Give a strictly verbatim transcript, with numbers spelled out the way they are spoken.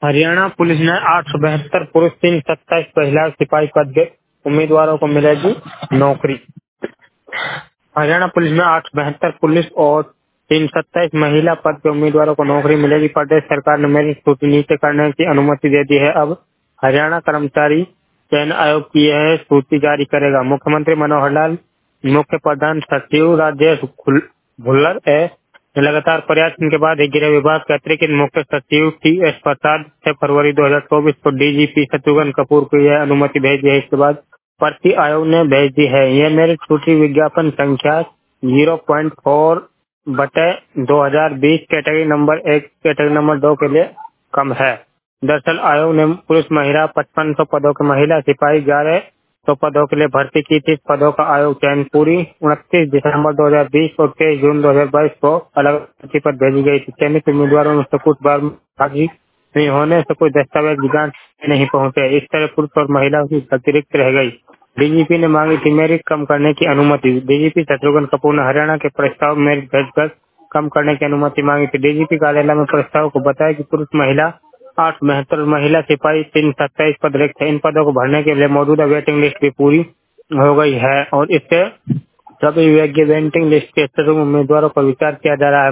Haryana police ने आठ सौ बहत्तर पुरुष तीन सौ सत्ताईस महिला सिपाही पद के उम्मीदवारों को मिलेगी नौकरी। हरियाणा पुलिस में आठ सौ बहत्तर पुलिस और तीन सौ सत्ताईस महिला पद के उम्मीदवारों को नौकरी मिलेगी। प्रदेश सरकार ने मेरिट सूची नीचे करने की अनुमति दे दी है। अब हरियाणा कर्मचारी चयन आयोग की यह सूची जारी करेगा। मुख्यमंत्री मनोहर लाल, मुख्य प्रधान सचिव राजेश खुल- भुल्लर ए ने लगातार प्रयास के बाद एक गृह विभाग के अतिरिक्त मुख्य सचिव टी एस प्रसाद छह फरवरी दो हजार चौबीस को डीजीपी शत्रुघ्न कपूर को यह अनुमति भेजी है। इसके बाद भर्ती आयोग ने भेज दी है। यह मेरिट सूची विज्ञापन संख्या ज़ीरो पॉइंट चार बटे दो हज़ार बीस कैटेगरी नंबर एक कैटेगरी नंबर दो के लिए कम है। दरअसल आयोग ने पुरुष महिला पचपन सौ पदों के महिला सिपाही ग्यारह सौ पदों के लिए भर्ती की थी। इस पदों का आयोग चयन पूरी उनतीस दिसंबर दो हज़ार बीस और तेईस जून दो हज़ार बाईस को अलग सूची पर भेजी गई थी। चयनित उम्मीदवारों में से कुछ बार भागी नहीं होने से कोई दस्तावेज की जांच नहीं पहुंचे। इस तरह पुरुष और महिला की अतिरिक्त रह गई। डीजीपी ने मांगी थी मेरिट कम करने की अनुमति। डीजीपी शत्रुघ्न कपूर ने हरियाणा के प्रस्ताव मेरिट भेजकर कम करने की अनुमति मांगी थी। डीजीपी कार्यालय में प्रस्ताव को बताया कि पुरुष महिला आठ बहत्तर महिला सिपाही तीन सत्ताईस पद रिक्त है। इन पदों को भरने के लिए मौजूदा वेटिंग लिस्ट भी पूरी हो गई है और इससे सभी वेटिंग लिस्ट के उम्मीदवारों पर विचार किया जा रहा है।